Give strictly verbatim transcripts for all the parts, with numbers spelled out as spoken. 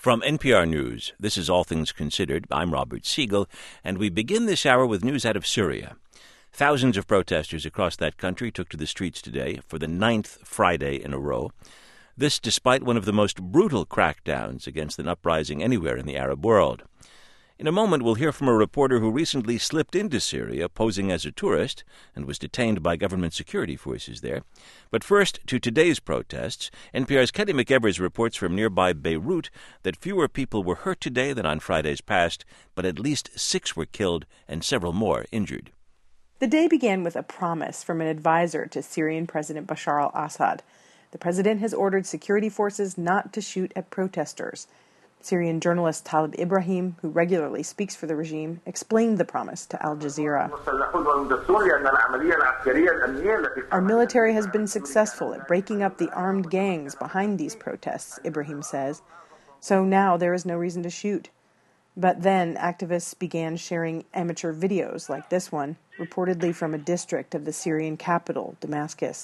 From N P R News, this is All Things Considered. I'm Robert Siegel, and we begin this hour with news out of Syria. Thousands of protesters across that country took to the streets today for the ninth Friday in a row. This despite one of the most brutal crackdowns against an uprising anywhere in the Arab world. In a moment, we'll hear from a reporter who recently slipped into Syria posing as a tourist and was detained by government security forces there. But first, to today's protests. N P R's Kelly McEvers reports from nearby Beirut that fewer people were hurt today than on Fridays past, but at least six were killed and several more injured. The day began with a promise from an advisor to Syrian President Bashar al-Assad. The president has ordered security forces not to shoot at protesters. Syrian journalist Talib Ibrahim, who regularly speaks for the regime, explained the promise to Al Jazeera. Our military has been successful at breaking up the armed gangs behind these protests, Ibrahim says. So now there is no reason to shoot. But then activists began sharing amateur videos like this one, reportedly from a district of the Syrian capital, Damascus.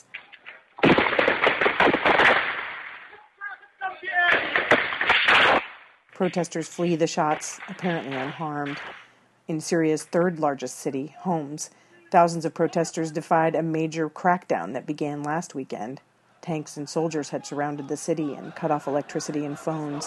Protesters flee the shots, apparently unharmed. In Syria's third-largest city, Homs, thousands of protesters defied a major crackdown that began last weekend. Tanks and soldiers had surrounded the city and cut off electricity and phones.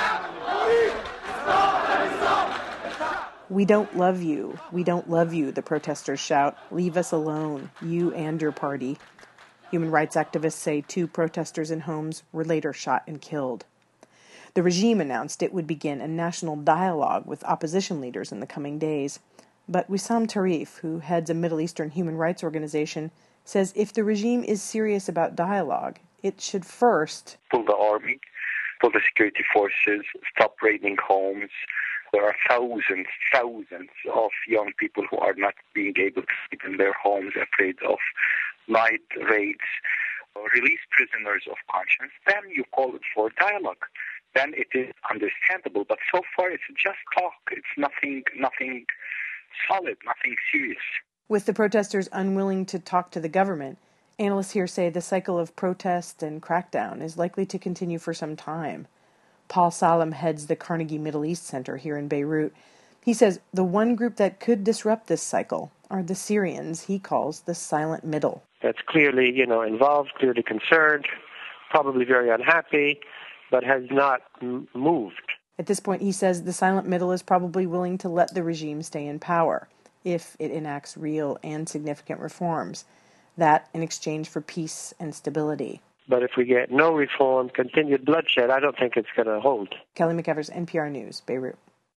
"We don't love you. We don't love you," the protesters shout. "Leave us alone, you and your party." Human rights activists say two protesters in Homs were later shot and killed. The regime announced it would begin a national dialogue with opposition leaders in the coming days. But Wissam Tarif, who heads a Middle Eastern human rights organization, says if the regime is serious about dialogue, it should first pull the army, pull the security forces, stop raiding homes. There are thousands, thousands of young people who are not being able to sleep in their homes, afraid of night raids. Release prisoners of conscience. Then you call it for dialogue. Then it is understandable. But so far it's just talk. It's nothing, nothing solid, nothing serious. With the protesters unwilling to talk to the government, analysts here say the cycle of protest and crackdown is likely to continue for some time. Paul Salem heads the Carnegie Middle East Center here in Beirut. He says the one group that could disrupt this cycle are the Syrians he calls the silent middle. That's clearly, you know, involved, clearly concerned, probably very unhappy, but has not m- moved. At this point, he says the silent middle is probably willing to let the regime stay in power if it enacts real and significant reforms. That in exchange for peace and stability. But if we get no reform, continued bloodshed, I don't think it's going to hold. Kelly McEvers, N P R News, Beirut.